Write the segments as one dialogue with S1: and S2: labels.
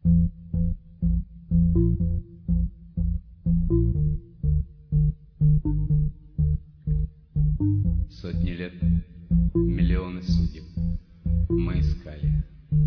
S1: Сотни лет, миллионы судеб мы искали.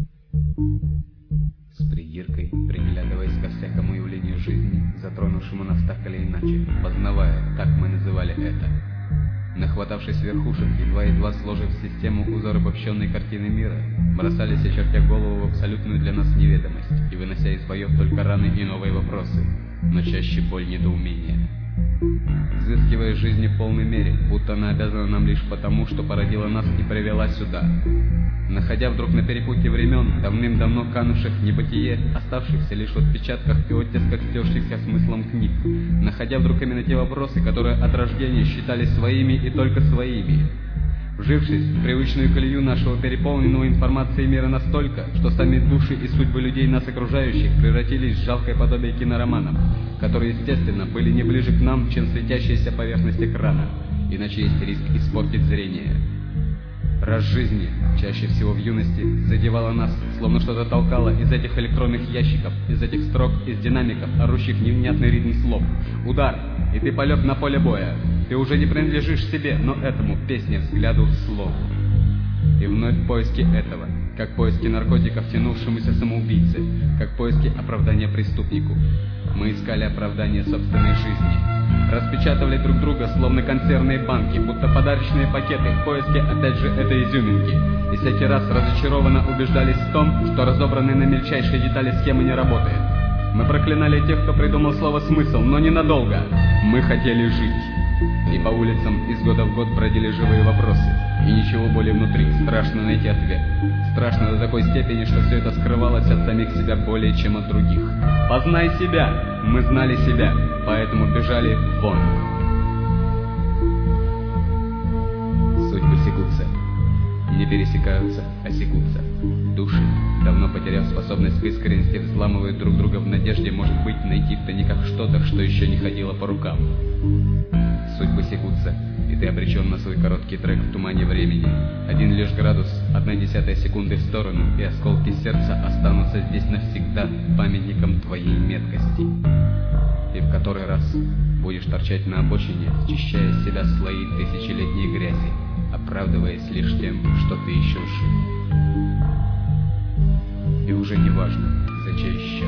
S1: С придиркой, приглядываясь ко всякому явлению жизни, затронувшему нас так или иначе, познавая, как мы называли это. Нахватавшись верхушек, едва-едва сложив в систему узор обобщенной картины мира, бросались, очертя голову, в абсолютную для нас неведомость и вынося из боев только раны и новые вопросы, но чаще боль недоумения. Изыскивая жизни в полной мере, будто она обязана нам лишь потому, что породила нас и привела сюда. Находя вдруг на перепутье времен, давным-давно канувших в небытие, оставшихся лишь в отпечатках и оттисках стершихся смыслом книг, находя вдруг именно те вопросы, которые от рождения считались своими и только своими, вжившись в привычную колею нашего переполненного информацией мира настолько, что сами души и судьбы людей нас окружающих превратились в жалкое подобие кинороманов, которые, естественно, были не ближе к нам, чем светящаяся поверхность экрана, иначе есть риск испортить зрение. Раз жизни, чаще всего в юности, задевала нас, словно что-то толкало из этих электронных ящиков, из этих строк, из динамиков, орущих невнятный ритм слов. Удар, и ты полег на поле боя. Ты уже не принадлежишь себе, но этому, песне, взгляду, слову. И вновь поиски этого, как поиски наркотиков тянувшемуся самоубийце, как поиски оправдания преступнику. Мы искали оправдание собственной жизни. Распечатывали друг друга, словно консервные банки, будто подарочные пакеты, в поиске, опять же, этой изюминки. И всякий раз разочарованно убеждались в том, что разобранная на мельчайшие детали схема не работает. Мы проклинали тех, кто придумал слово «смысл», но ненадолго. Мы хотели жить. И по улицам из года в год бродили живые вопросы. И ничего более внутри. Страшно найти ответ. Страшно до такой степени, что все это скрывалось от самих себя более, чем от других. Познай себя! Мы знали себя, поэтому бежали вон. Судьбы секутся. Не пересекаются, а секутся. Души, давно потеряв способность к искренности, взламывают друг друга в надежде, может быть, найти в тайниках что-то, что еще не ходило по рукам. Судьбы секутся, и ты обречен на свой короткий трек в тумане времени. Один лишь градус, 0,1 секунды в сторону, и осколки сердца останутся здесь навсегда памятником твоей меткости. И в который раз будешь торчать на обочине, счищая с себя слои тысячелетней грязи, оправдываясь лишь тем, что ты еще жив. И уже не важно, за чей счет.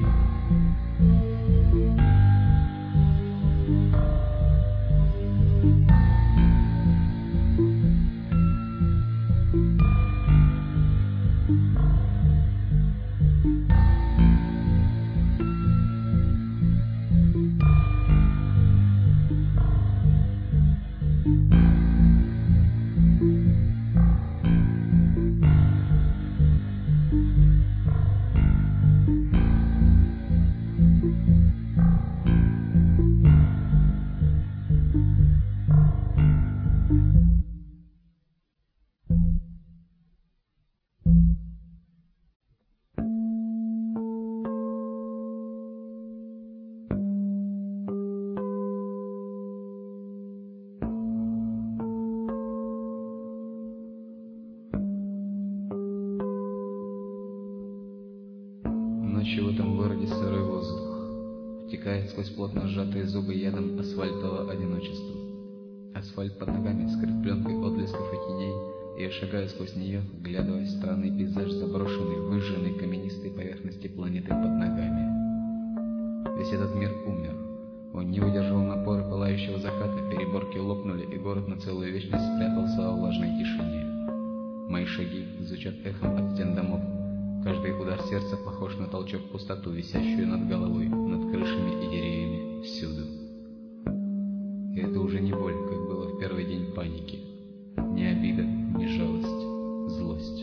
S1: Ночью в этом городе сырой воздух втекает сквозь плотно сжатые зубы ядом асфальтового одиночества. Асфальт под ногами скрыт пленкой отблесков и теней, и я шагаю сквозь нее, вглядываясь в странный пейзаж заброшенной, выжженной каменистой поверхности планеты под ногами. Весь этот мир умер. Он не выдержал напора пылающего заката, переборки лопнули, и город на целую вечность спрятался во влажной тишине. Мои шаги звучат эхом от стен домов. Каждый удар сердца похож на толчок в пустоту, висящую над головой, над крышами и деревьями, всюду. И это уже не боль, как было в первый день паники. Ни обида, ни жалость, злость.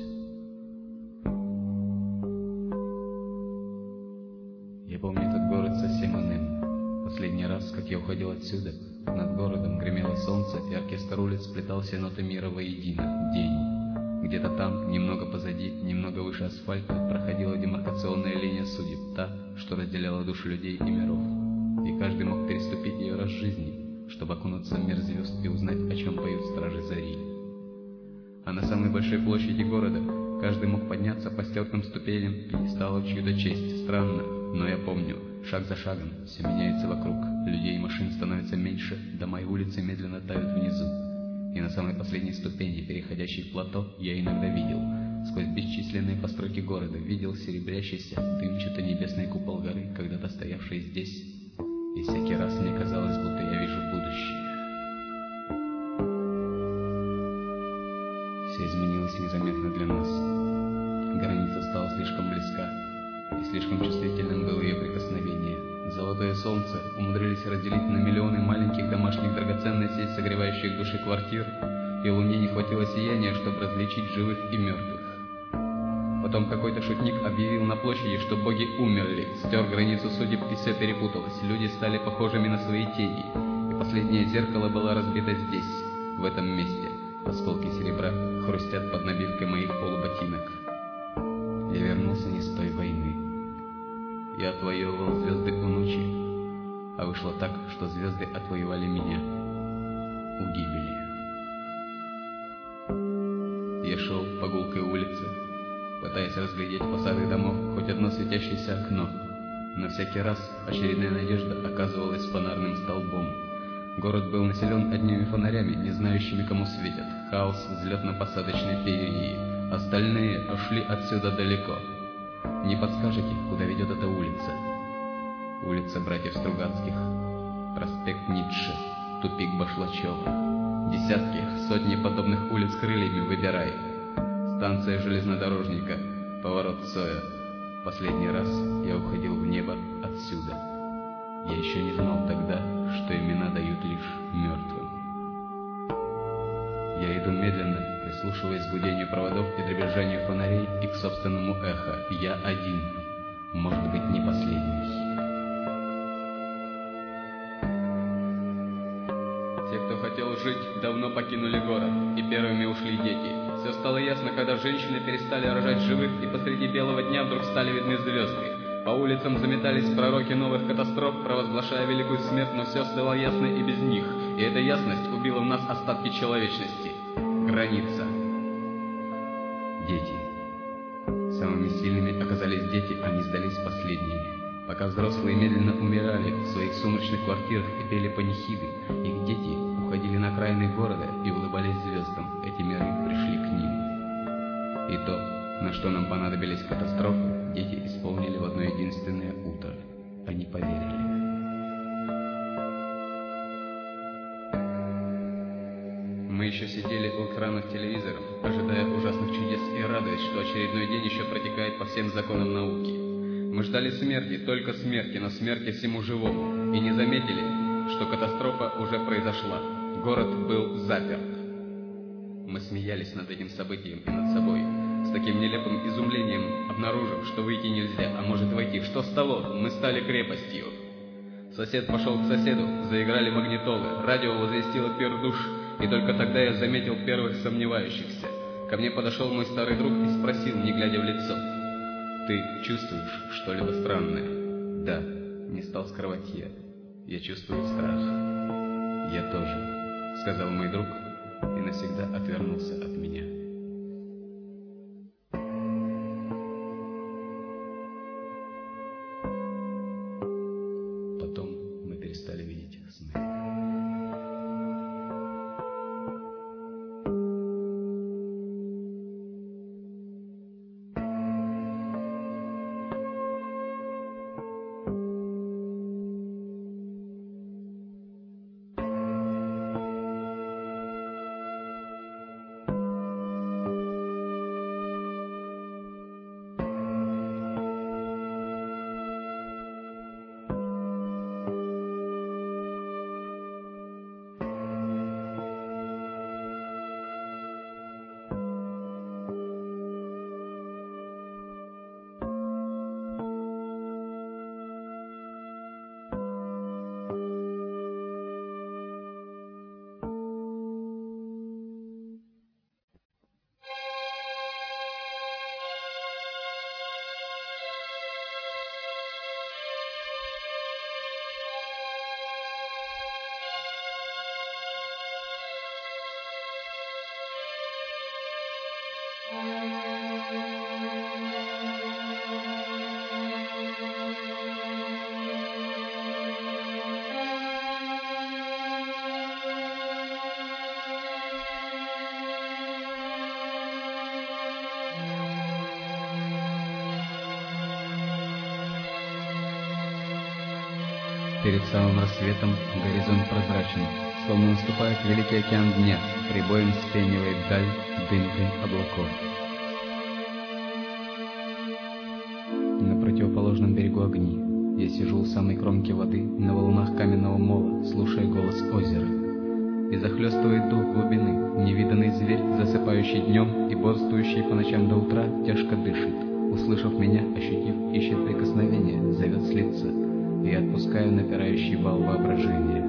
S1: Я помню этот город совсем иным. Последний раз, как я уходил отсюда, над городом гремело солнце, и оркестр улиц сплетался ноты мира воедино. День. Где-то там, немного позади, немного выше асфальта, проходила демаркационная линия судеб, та, что разделяла души людей и миров. И каждый мог переступить ее раз в жизни, чтобы окунуться в мир звезд и узнать, о чем поют стражи зари. А на самой большой площади города Каждый мог подняться по стертым ступеням пьедестала в чью-то честь. Странно, но я помню, шаг за шагом все меняется вокруг. Людей и машин становится меньше, дома и улицы медленно тают внизу. И на самой последней ступени, переходящей в плато, я иногда видел, сквозь бесчисленные постройки города, видел серебрящийся дымчато-небесный купол горы, когда-то стоявший здесь. И всякий раз мне казалось, будто я вижу будущее. Все изменилось незаметно для нас. Граница стала слишком близка, и слишком чувствительным было ее прикосновение. Золотое солнце умудрились разделить на миллионы маленьких домашних драгоценностей, согревающих души квартир, и луне не хватило сияния, чтобы различить живых и мертвых. Потом какой-то шутник объявил на площади, что боги умерли, стер границу судеб, и все перепуталось. Люди стали похожими на свои тени, и последнее зеркало было разбито здесь, в этом месте. Осколки серебра хрустят под набивкой моих полуботинок. Я вернулся не с той войны. Я отвоевывал звезды у ночи, а вышло так, что звезды отвоевали меня у гибели. Я шел по гулкой улице, пытаясь разглядеть фасады домов, хоть одно светящееся окно. Но всякий раз очередная надежда оказывалась фонарным столбом. Город был населен одними фонарями, не знающими, кому светят. Хаос взлетно-посадочной феерии. Остальные ушли отсюда далеко. Не подскажете, куда ведет эта улица? Улица братьев Стругацких, проспект Ницше, тупик Башлачева. Десятки, сотни подобных улиц крыльями выбирай. Станция железнодорожника, поворот Цоя. Последний раз я уходил в небо отсюда. Я еще не знал тогда, что имена дают лишь мертвым. Я иду медленно, прислушиваясь к гудению проводов и дребезжанию фонарей и к собственному эхо. Я один, может быть, не последний. Те, кто хотел жить, давно покинули город, и первыми ушли дети. Все стало ясно, когда женщины перестали рожать живых, и посреди белого дня вдруг стали видны звезды. По улицам заметались пророки новых катастроф, провозглашая великую смерть, но все стало ясно и без них. И эта ясность убила в нас остатки человечности. Граница. Дети. Самыми сильными оказались дети, они сдались последними. Пока взрослые медленно умирали в своих сумрачных квартирах и пели панихиды, их дети уходили на окраины города и улыбались звездам. Эти миры пришли к ним. И то, на что нам понадобились катастрофы, дети исполнили в одно единственное утро. Они поверили. Мы еще сидели у экранов телевизоров, ожидая ужасных чудес и радуясь, что очередной день еще протекает по всем законам науки. Мы ждали смерти, только смерти, но смерти всему живому, и не заметили, что катастрофа уже произошла. Город был заперт. Мы смеялись над этим событием и над собой, с таким нелепым изумлением, обнаружив, что выйти нельзя, а может войти. Что с того? Мы стали крепостью. Сосед пошел к соседу, заиграли магнитолы, радио возвестило пир душ, и только тогда я заметил первых сомневающихся. Ко мне подошел мой старый друг и спросил, не глядя в лицо: «Ты чувствуешь что-либо странное?» «Да», — не стал скрывать я. «Я чувствую страх». «Я тоже», — сказал мой друг и навсегда отвернулся от меня. Потом мы перестали видеть их сны. Перед самым рассветом горизонт прозрачен, словно наступает великий океан дня, прибоем вспенивает даль дымкой облаков. На противоположном берегу огни. Я сижу у самой кромки воды, на волнах каменного мола, слушая голос озера. И захлестывает дух глубины, невиданный зверь, засыпающий днем и бодрствующий по ночам до утра, тяжко дышит. Услышав меня, ощутив, ищет прикосновение, зовет слиться. И я отпускаю напирающий вал воображения.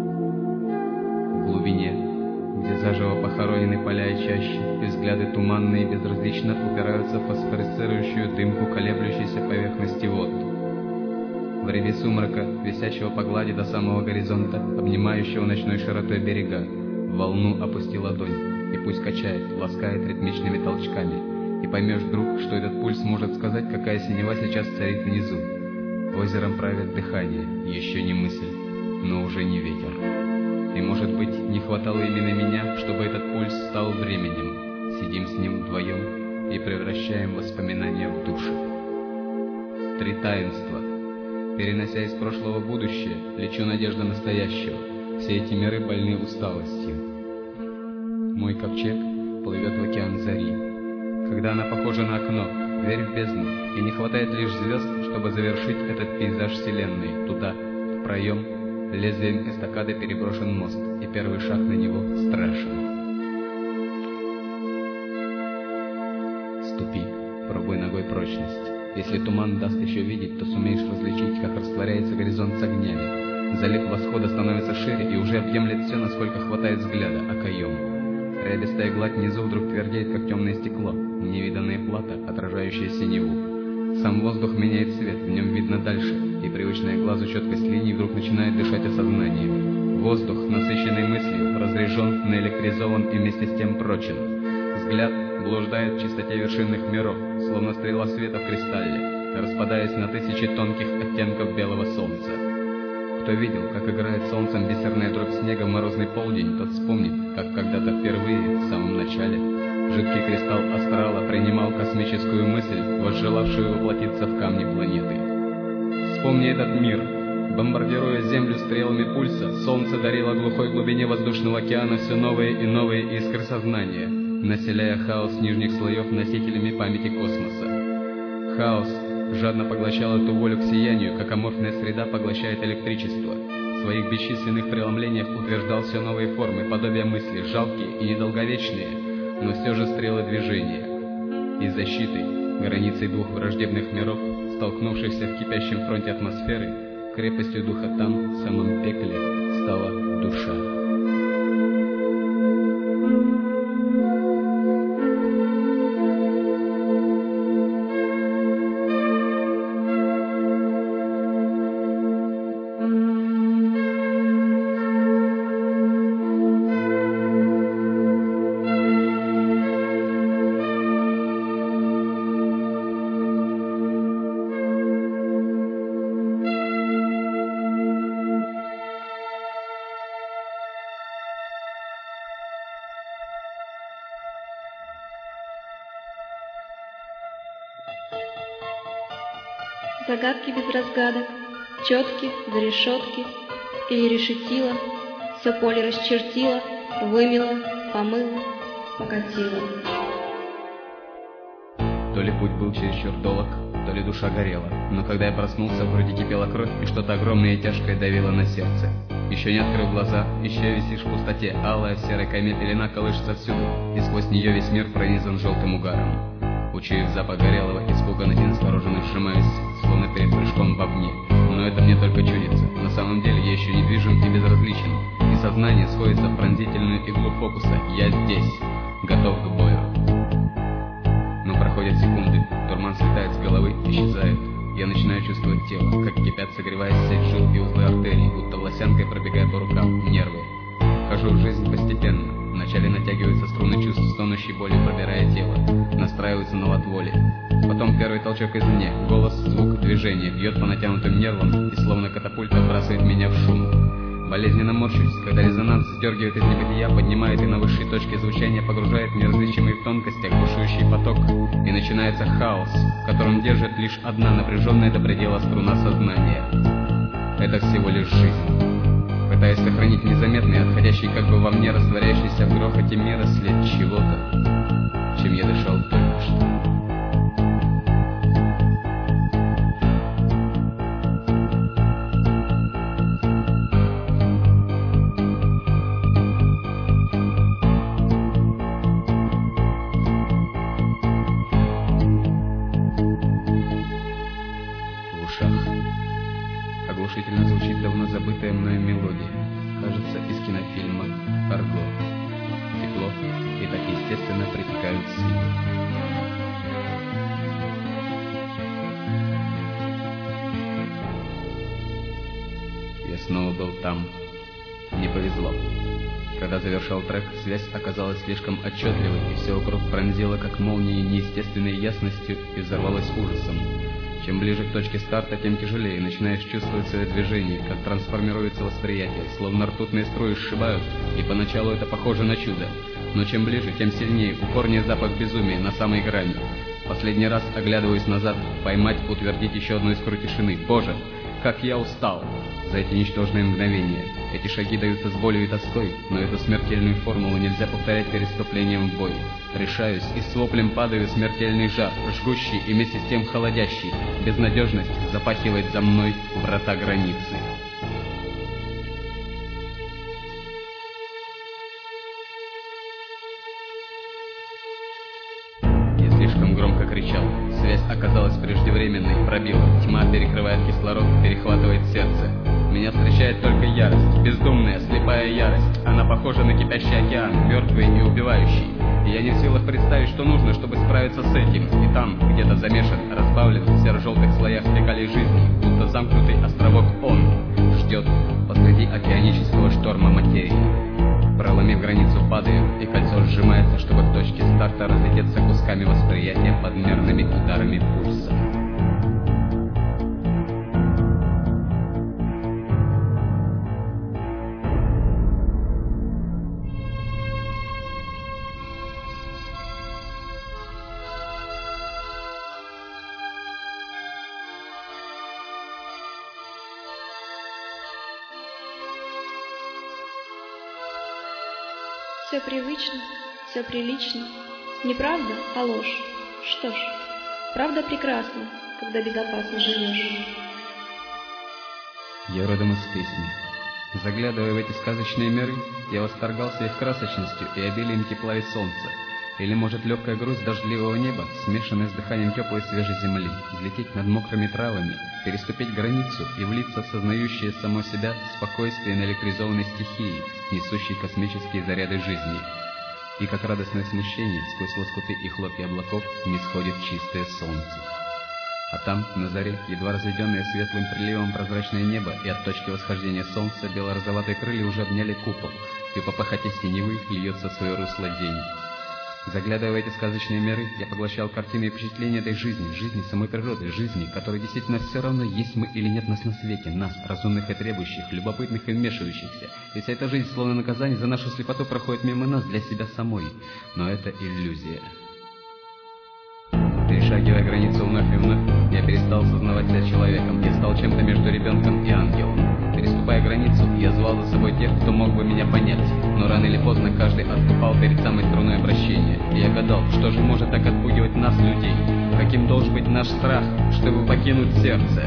S1: В глубине, где заживо похоронены поля и чащи, и взгляды туманные и безразлично упираются в фосфорицирующую дымку колеблющейся поверхности вод. В рябе сумрака, висящего по глади до самого горизонта, обнимающего ночной широтой берега, в волну опусти ладонь, и пусть качает, ласкает ритмичными толчками, и поймешь вдруг, что этот пульс может сказать, какая синева сейчас царит внизу. Озером правит дыхание, еще не мысль, но уже не ветер. И, может быть, не хватало именно меня, чтобы этот пульс стал временем. Сидим с ним вдвоем и превращаем воспоминания в души. 3 таинства. Перенося из прошлого в будущее, лечу надежда настоящего. Все эти миры больны усталостью. Мой ковчег плывет в океан зари. Когда она похожа на окно, дверь в бездну, и не хватает лишь звезд, чтобы завершить этот пейзаж вселенной. Туда, в проем, лезвием эстакады переброшен мост, и первый шаг на него страшен. Ступи, пробуй ногой прочность. Если туман даст еще видеть, то сумеешь различить, как растворяется горизонт с огнями. Залив восхода становится шире и уже объемлет все, насколько хватает взгляда, окоем. Рябистая гладь внизу вдруг твердеет, как темное стекло, невиданное плато, отражающее синеву. Сам воздух меняет цвет, в нем видно дальше, и привычная глазу четкость линий вдруг начинает дышать осознанием. Воздух, насыщенный мыслью, разряжен, наэлектризован и вместе с тем прочен. Взгляд блуждает в чистоте вершинных миров, словно стрела света в кристалле, распадаясь на тысячи тонких оттенков белого солнца. Кто видел, как играет солнцем бисерная дробь снега в морозный полдень, тот вспомнит, как когда-то впервые, в самом начале, жидкий кристалл астрала принимал космическую мысль, возжелавшую воплотиться в камни планеты. Вспомни этот мир. Бомбардируя Землю стрелами пульса, солнце дарило глухой глубине воздушного океана все новые и новые искры сознания, населяя хаос нижних слоев носителями памяти космоса. Хаос жадно поглощал эту волю к сиянию, как аморфная среда поглощает электричество. В своих бесчисленных преломлениях утверждал все новые формы, подобия мысли, жалкие и недолговечные, но все же стрелы движения. И защитой, границей двух враждебных миров, столкнувшихся в кипящем фронте атмосферы, крепостью духа там, в самом пекле, стала душа.
S2: Загадки без разгадок, четки до решетки, или решетила, все поле расчертила, вымела, помыла, покатила.
S1: То ли путь был чересчур долг, то ли душа горела, но когда я проснулся, вроде кипела кровь, и что-то огромное и тяжкое давило на сердце. Еще не открыв глаза, еще висишь в пустоте, алая в серой кайме пелена колышется всюду, и сквозь нее весь мир пронизан желтым угаром. Учуяв запах горелого, испуганно и настороженно сжимаюсь, словно перед прыжком в огне. Но это мне только чудится. На самом деле я еще недвижим и безразличен, и сознание сходится в пронзительную иглу фокуса. Я здесь, готов к бою. Но проходят секунды, туман слетает с головы, исчезает. Я начинаю чувствовать тело, как кипят, согреваясь сеть жил и узлы артерий, будто волосянкой пробегая по рукам, нервы. Вхожу в жизнь постепенно. Вначале натягиваются струны чувств, стонущей боли, пробирая тело, настраиваются на лад воли. Потом первый толчок извне, голос, звук, движение, бьет по натянутым нервам и словно катапульт отбрасывает меня в шум. Болезненно морщусь, когда резонанс сдергивает из небытия, поднимает и на высшей точке звучания погружает в неразличимый в тонкостях бушующий поток. И начинается хаос, в котором держит лишь одна напряженная до предела струна сознания. это всего лишь жизнь. Пытаясь сохранить незаметный, отходящий как бы во мне, растворяющийся в грохоте мира след чего-то, чем я дышал только что. Оглушительно звучит давно забытая мною мелодия, кажется, из кинофильма «Арго». Тепло и так естественно притекают силы. Я снова был там. Не повезло. Когда завершал трек, связь оказалась слишком отчетливой, и все вокруг пронзило как молнией неестественной ясностью и взорвалось ужасом. Чем ближе к точке старта, тем тяжелее начинаешь чувствовать свое движение, как трансформируется восприятие, словно ртутные струи сшибают, и поначалу это похоже на чудо. Но чем ближе, тем сильнее, упорнее запах безумия на самой грани. Последний раз оглядываюсь назад, поймать, утвердить еще одну искру тишины. Боже, как я устал за эти ничтожные мгновения. Эти шаги даются с болью и тоской, но эту смертельную формулу нельзя повторять перед вступлением в бой. Решаюсь, и с воплем падаю в смертельный жар, жгущий и вместе с тем холодящий. Безнадежность запахивает за мной врата границы. Я слишком громко кричал. Связь оказалась преждевременной, пробила. Тьма перекрывает кислород, перехватывает сердце. Меня встречает только ярость, бездумная, слепая ярость. Она похожа на кипящий океан, мертвый и убивающий. И я не в силах представить, что нужно, чтобы справиться с этим. И там, где-то замешан, разбавлен в серо-желтых слоях фекалий жизни, будто замкнутый островок он ждет посреди океанического шторма материи. Проломив границу, падаю, и кольцо сжимается, чтобы в точке старта разлететься кусками восприятия под мерными ударами пульса.
S2: Все привычно, все прилично. Не правда, а ложь. Что ж, правда прекрасна, когда безопасно живешь.
S1: Я родом из песни. Заглядывая в эти сказочные миры, я восторгался их красочностью и обилием тепла и солнца. Или, может, легкая грусть дождливого неба, смешанная с дыханием теплой свежей земли, взлететь над мокрыми травами, переступить границу и влиться в сознающее само себя спокойствие наэлектризованной стихии, несущей космические заряды жизни. И как радостное смущение сквозь лоскуты и хлопья облаков нисходит чистое солнце. А там, на заре, едва разведенное светлым приливом прозрачное небо, и от точки восхождения солнца бело-розоватые крылья уже обняли купол, и по пахоте синевы льется в свое русло день. Заглядывая в эти сказочные миры, я поглощал картины и впечатления этой жизни, жизни самой природы, жизни, которой действительно все равно, есть мы или нет нас на свете, нас, разумных и требующих, любопытных и вмешивающихся. И вся эта жизнь, словно наказание за нашу слепоту, проходит мимо нас для себя самой. Но это иллюзия. Перешагивая границу вновь и вновь, я перестал сознавать себя человеком. Я стал чем-то между ребенком и ангелом. Переступая границу, я звал за собой тех, кто мог бы меня понять. Но рано или поздно каждый отступал перед самой струной обращения. И я гадал, что же может так отпугивать нас, людей? Каким должен быть наш страх, чтобы покинуть сердце?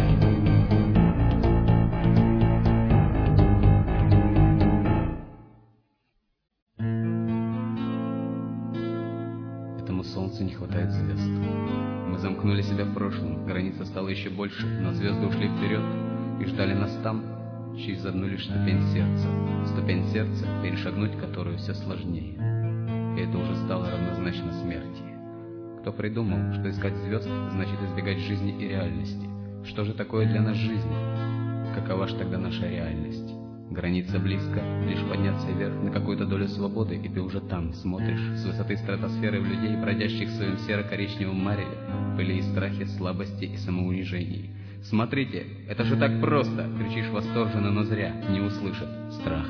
S1: Этому солнцу не хватает звезд. Мы замкнули себя в прошлом, граница стала еще больше, но звезды ушли вперед и ждали нас там, через одну лишь ступень сердца, перешагнуть которую все сложнее. И это уже стало равнозначно смерти. Кто придумал, что искать звезд значит избегать жизни и реальности? Что же такое для нас жизнь? Какова ж тогда наша реальность? Граница близко, лишь подняться вверх на какую-то долю свободы, и ты уже там смотришь с высоты стратосферы в людей, бродящих в своем серо-коричневом мареве, пыли и страхе, слабости и самоунижении. «Смотрите, это же так просто!» — кричишь восторженно, но зря, не услышат. Страх.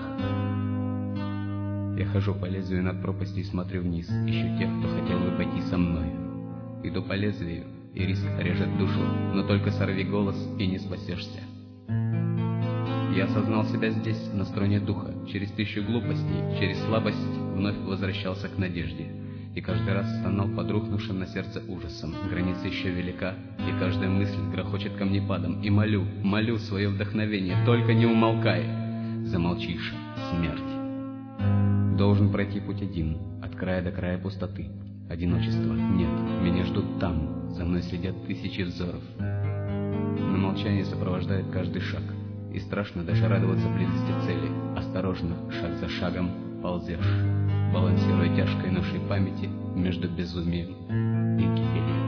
S1: Я хожу по лезвию над пропастью и смотрю вниз, ищу тех, кто хотел бы пойти со мной. Иду по лезвию, и риск режет душу, но только сорви голос, и не спасешься. Я осознал себя здесь, на струне духа. Через 1000 глупостей, через слабость вновь возвращался к надежде. И каждый раз стонал под рухнувшим на сердце ужасом. Граница еще велика, и каждая мысль грохочет камнепадом. И молю свое вдохновение, только не умолкай. Замолчишь, смерть. Должен пройти путь один, от края до края пустоты. Одиночества нет, меня ждут там, за мной следят 1000 взоров. Но молчание сопровождает каждый шаг, и страшно даже радоваться близости цели. Осторожно, шаг за шагом ползешь, балансируя тяжкой ношей памяти между безумием и гибелью.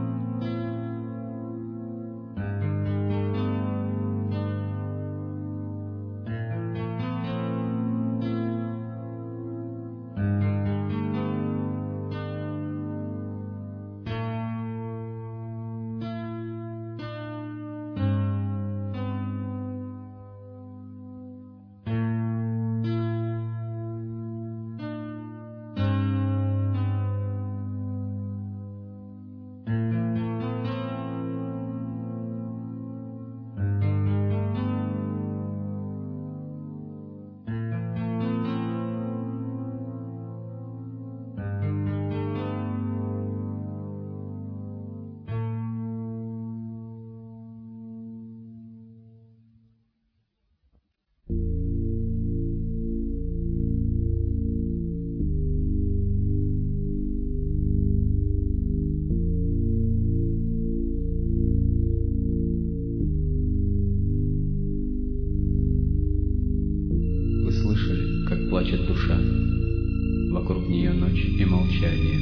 S1: Плачет душа, вокруг нее ночь и молчание.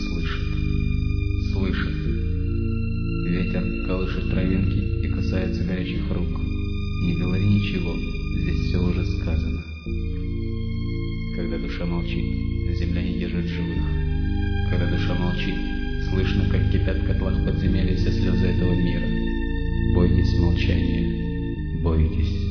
S1: Слышит. Ветер колышет травинки и касается горячих рук. Не говори ничего, здесь все уже сказано. Когда душа молчит, земля не держит живых. Когда душа молчит, слышно, как кипят в котлах подземелья все слезы этого мира. Бойтесь молчания, бойтесь.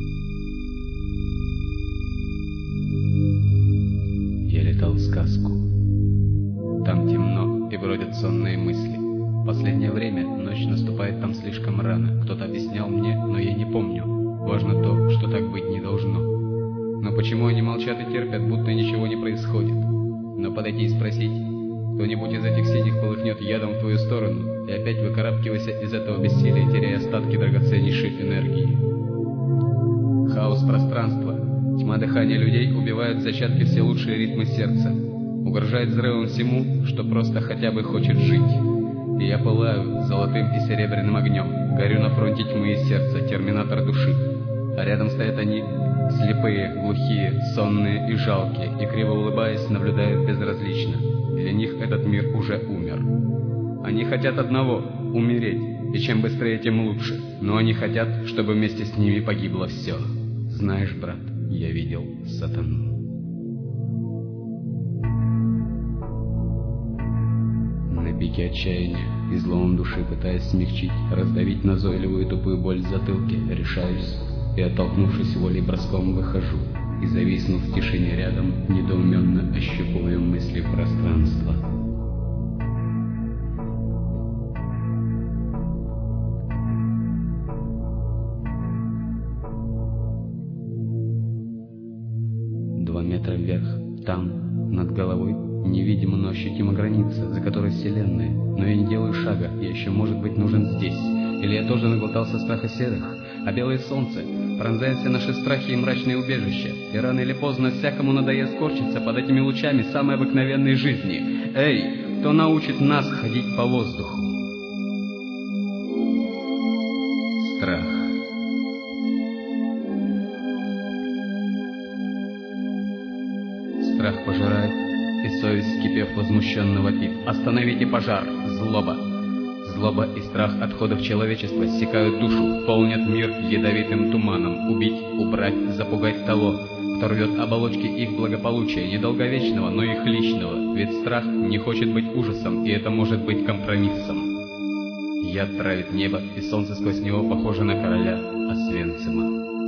S1: В сказку. Там темно и бродят сонные мысли. Последнее время ночь наступает там слишком рано. Кто-то объяснял мне, но я не помню. Важно то, что так быть не должно. Но почему они молчат и терпят, будто ничего не происходит? Но подойти и спросить, кто-нибудь из этих синих полыхнет ядом в твою сторону, и опять выкарабкивайся из этого бессилия, теряя остатки драгоценнейшей энергии. Хаос пространства. Тьма дыхания людей убивает в зачатке все лучшие ритмы сердца, угрожает взрывом всему, что просто хотя бы хочет жить. И я пылаю золотым и серебряным огнем, горю на фронте тьмы и сердца, терминатор души. А рядом стоят они, слепые, глухие, сонные и жалкие, и криво улыбаясь, наблюдают безразлично. Для них этот мир уже умер. Они хотят одного — умереть, и чем быстрее, тем лучше, но они хотят, чтобы вместе с ними погибло все. Знаешь, брат, я видел сатану. На пике отчаяния, изломом души пытаясь смягчить, раздавить назойливую тупую боль в затылке, решаюсь и, оттолкнувшись волей броском, выхожу, и, зависнув в тишине рядом, недоуменно ощупываю мысли пространства. Метра вверх, там, над головой, невидимо, но ощутимо граница, за которой вселенная. Но я не делаю шага, я еще, может быть, нужен здесь. Или я тоже наглотался страха серых, а белое солнце пронзает все наши страхи и мрачные убежища. И рано или поздно всякому надоест корчиться под этими лучами самой обыкновенной жизни. Эй, кто научит нас ходить по воздуху? Страх. Страх пожирает, и совесть, кипев, возмущенно вопит. Остановите пожар! Злоба! Злоба и страх отходов человечества стекают душу, полнят мир ядовитым туманом. Убить, убрать, запугать того, кто рвет оболочки их благополучия, недолговечного, но их личного. Ведь страх не хочет быть ужасом, и это может быть компромиссом. Яд травит небо, и солнце сквозь него похоже на короля Освенцима.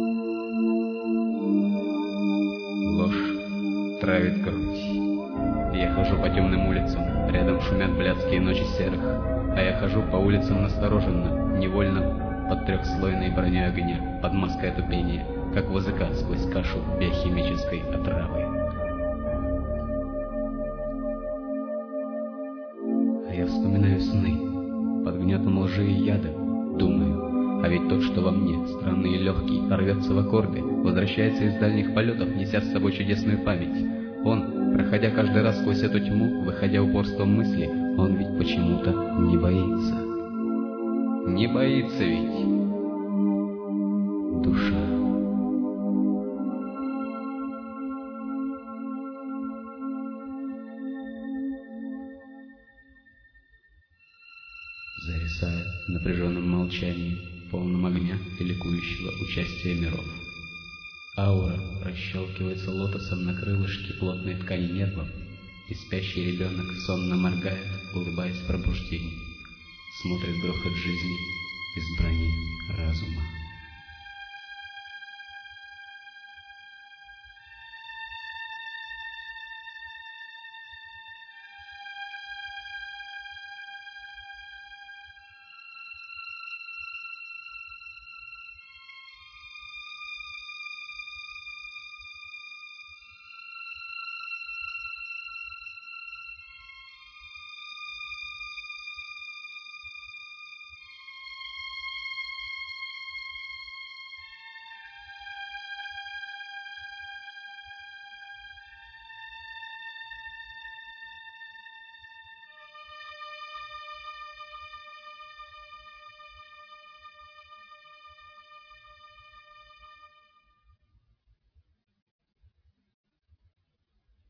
S1: Ложь травит грудь. Я хожу по темным улицам, рядом шумят блядские ночи серых, а я хожу по улицам настороженно, невольно, под трехслойной броней огня, под маской отупения. как в языка сквозь кашу биохимической отравы. А я вспоминаю сны, под гнетом лжи и яда, думаю, а ведь тот, что во мне, странный и легкий, рвется в аккорды, возвращается из дальних полетов, неся с собой чудесную память. Он, проходя каждый раз сквозь эту тьму, выходя упорством мысли, он ведь почему-то не боится. Не боится ведь душа. Зависая в напряженном молчании, полном огня и ликующего участия миров. Аура расщелкивается лотосом на крылышке плотной ткани нервов, и спящий ребенок сонно моргает, улыбаясь пробуждению, смотрит грохот жизни из брони разума.